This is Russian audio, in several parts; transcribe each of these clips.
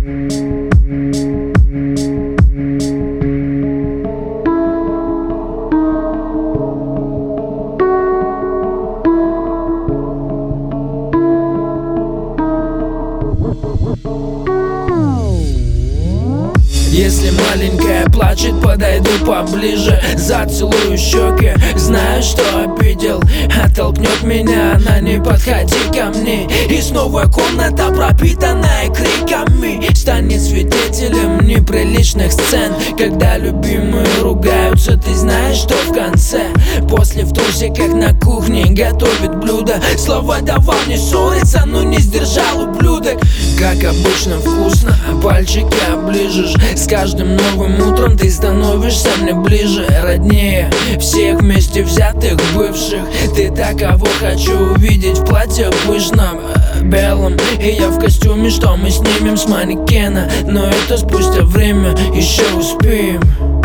Если маленькая плачет, подойду поближе, зацелую щеки, знаю, что обидел. Оттолкнет меня, она: не подходи ко мне. И снова комната, пропитанная криками, станет свидетелем неприличных сцен. Когда любимые ругаются, ты знаешь, что в конце. После в трусиках на кухне готовит блюдо. Слова давал не ссориться, но не сдержал ублюдок. Как обычно вкусно, пальчики оближешь. С каждым новым утром ты становишься мне ближе, роднее всех вместе взятых бывших. Ты такого хочу увидеть в платье пышном белом, и я в костюме, что мы снимем с манекена. Но это спустя время, еще успеем.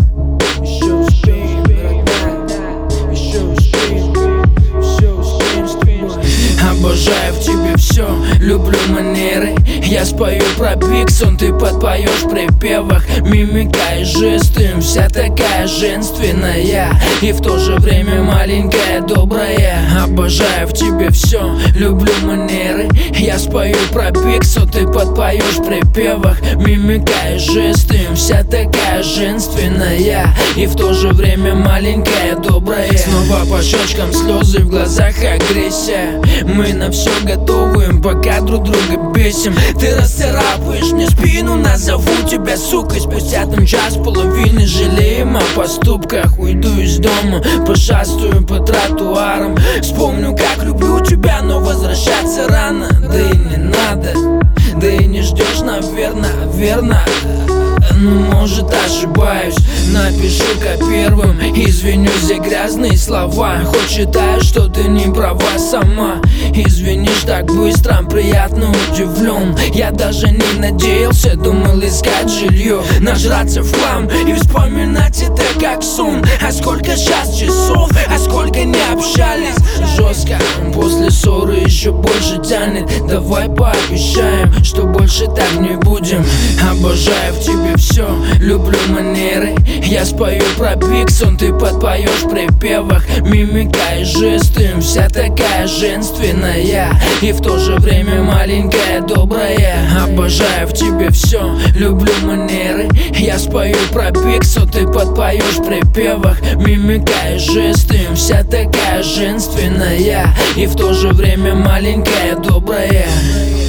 Еще успеем, родная, еще успеем, все успеем с тобой. Обожаю в тебе все, люблю манеры. Я спою про Пиксон, ты подпоешь в припевах. Мимика и жесты, вся такая женственная и в то же время маленькая, добрая. Обожаю в тебе все, люблю манеры. Я спою про Пиксон, ты подпоешь в припевах. Мимика и жесты, вся такая женственная и в то же время маленькая, добрая. Снова по щечкам слезы, в глазах агрессия. Мы на все готовы, пока друг друга бесим. Ты расцарапаешь мне спину, назову тебя сукой. Спустя там час половины жалеем о поступках. Уйду из дома, пошастаю по тротуарам. Вспомню, как люблю тебя, но возвращаться рано. Да и не надо, да и не ждешь, наверное, верно. Ну, может, ошибаюсь, напишу-ка первым. Извинюсь за грязные слова, хоть считаю, что ты не права сама. Извинишь так быстро, приятно удивлен. Я даже не надеялся, думал искать жилье, нажраться в хлам и вспоминать это как сон. А сколько сейчас часов, а сколько не общались. Жестко, после ссоры еще больше тянет. Давай пообещаем, что больше так не будем. Обожаю в тебе все, люблю манеры. Я спою про Пиксон, ты подпоешь в припевах. Мимика и жесты, вся такая женственная и в то же время маленькая, добрая. Обожаю в тебе все, люблю манеры. Я спою про Пиксон, ты подпоешь в припевах. Мимика и жесты, вся такая женственная и в то же время маленькая, добрая.